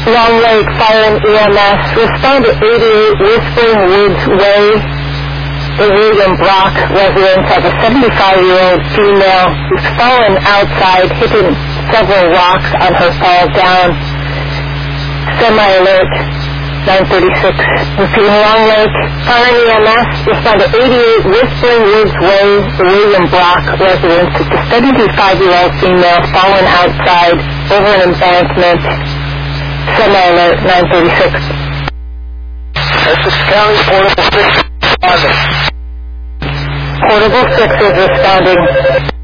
Long Lake Fire and EMS. Respond to 88 Whispering Woods Way, the William Brock residence of a 75-year-old female who's fallen outside, hitting several rocks on her fall down. Semi-alert, 936. Repeating, Long Lake Fire and EMS. Respond to 88 Whispering Woods Way, the William Brock residence. It's a 75-year-old female fallen outside over an embankment. Semi-alert, 936. Essex County, Portable 6 responding. Portable 6 is responding.